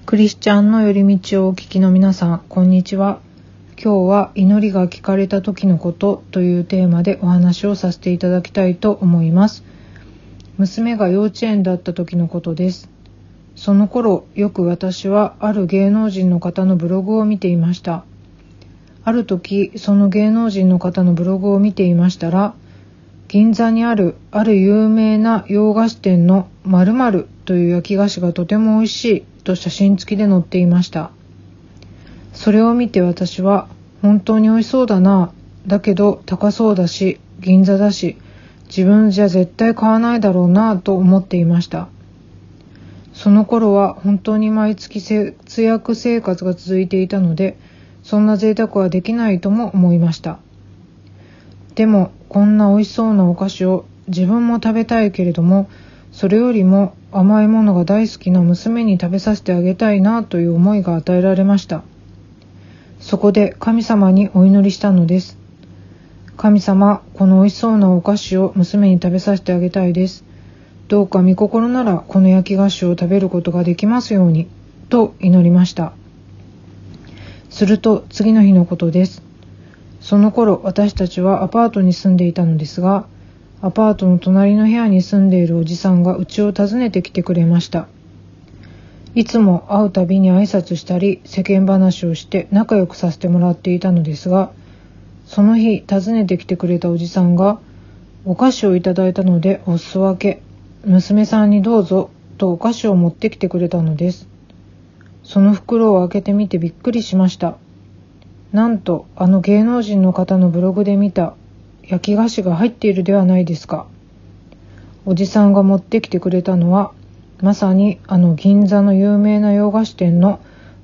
クリスチャンの寄り道をお聞きの皆さん、こんにちは。今日は祈りが聞かれた時のことというテーマでお話をさせていただきたいと思います。娘が幼稚園だった時のことです。その頃、よく私はある芸能人の方のブログを見ていました。ある時、その芸能人の方のブログを見ていましたら、銀座にある有名な洋菓子店の〇〇という焼き菓子がとても美味しいと写真付きで載っていました。それを見て私は本当に美味しそうだな、だけど高そうだし銀座だし自分じゃ絶対買わないだろうなと思っていました。その頃は本当に毎月節約生活が続いていたので、そんな贅沢はできないとも思いました。でもこんな美味しそうなお菓子を自分も食べたいけれども、それよりも甘いものが大好きな娘に食べさせてあげたいなという思いが与えられました。そこで神様にお祈りしたのです。神様、この美味しそうなお菓子を娘に食べさせてあげたいです。どうか御心ならこの焼き菓子を食べることができますようにと祈りました。すると次の日のことです。その頃私たちはアパートに住んでいたのですが、アパートの隣の部屋に住んでいるおじさんがうちを訪ねてきてくれました。いつも会うたびに挨拶したり世間話をして仲良くさせてもらっていたのですが、その日訪ねてきてくれたおじさんが、お菓子をいただいたのでお裾分け、娘さんにどうぞとお菓子を持ってきてくれたのです。その袋を開けてみてびっくりしました。なんとあの芸能人の方のブログで見た焼き菓子が入っているではないですか。おじさんが持ってきてくれたのはまさにあの銀座の有名な洋菓子店の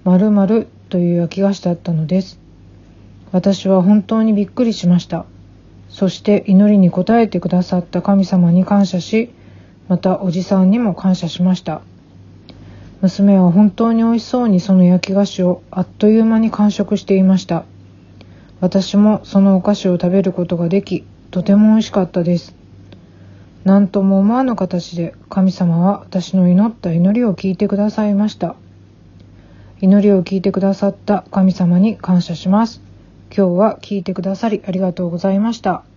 〇〇という焼き菓子だったのです。私は本当にびっくりしました。そして祈りに応えてくださった神様に感謝し、またおじさんにも感謝しました。娘は本当に美味しそうにその焼き菓子をあっという間に完食していました。私もそのお菓子を食べることができ、とても美味しかったです。なんとも思わぬ形で神様は私の祈った祈りを聞いてくださいました。祈りを聞いてくださった神様に感謝します。今日は聞いてくださりありがとうございました。